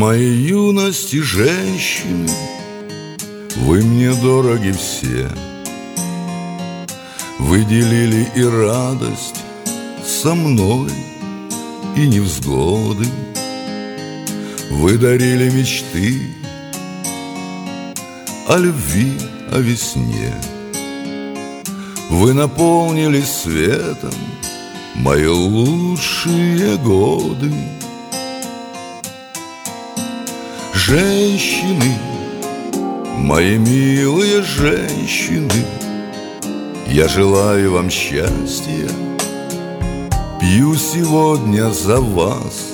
моей юности женщины, вы мне дороги все. Вы делили и радость со мной, и невзгоды. Вы дарили мечты о любви, о весне. Вы наполнили светом мои лучшие годы. Женщины, мои милые женщины, я желаю вам счастья, пью сегодня за вас.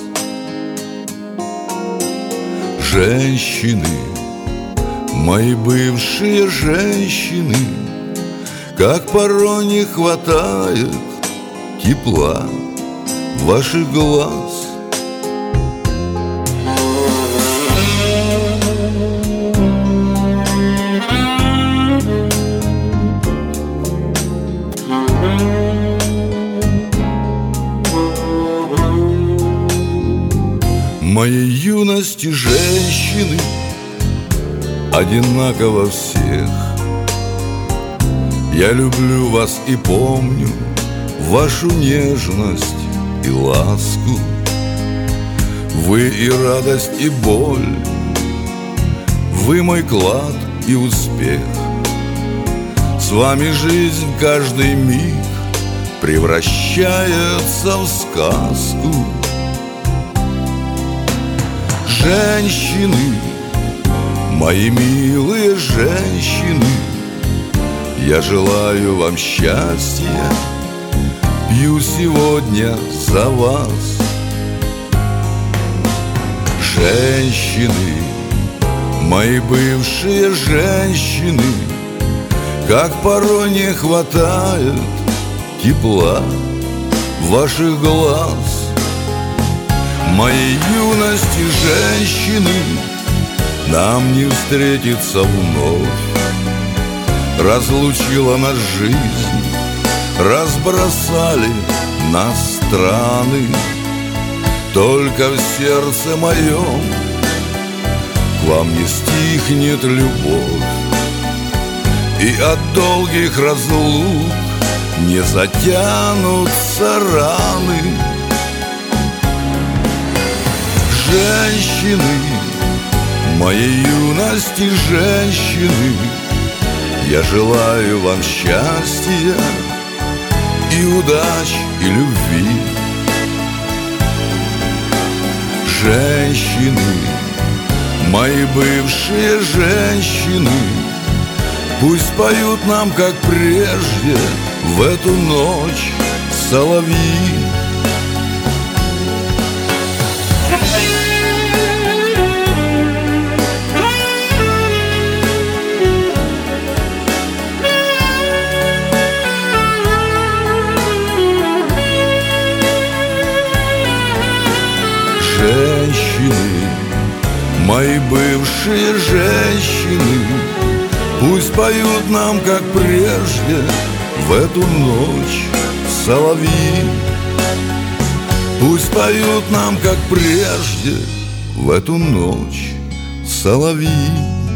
Женщины, мои бывшие женщины, как порой не хватает тепла ваших глаз. Моей юности женщины одинаково всех. Я люблю вас и помню вашу нежность и ласку. Вы и радость, и боль, вы мой клад и успех. С вами жизнь каждый миг превращается в сказку. Женщины, мои милые женщины, я желаю вам счастья, пью сегодня за вас. Женщины, мои бывшие женщины, как порой не хватает тепла ваших глаз. Моей юности женщины, нам не встретиться вновь. Разлучила нас жизнь, разбросали нас страны. Только в сердце моем к вам не стихнет любовь, и от долгих разлук не затянутся раны. Женщины, моей юности женщины, я желаю вам счастья и удач, и любви. Женщины, мои бывшие женщины, пусть поют нам, как прежде, в эту ночь соловьи. Женщины, мои бывшие женщины, пусть поют нам, как прежде, в эту ночь соловьи. Пусть поют нам, как прежде, в эту ночь соловьи.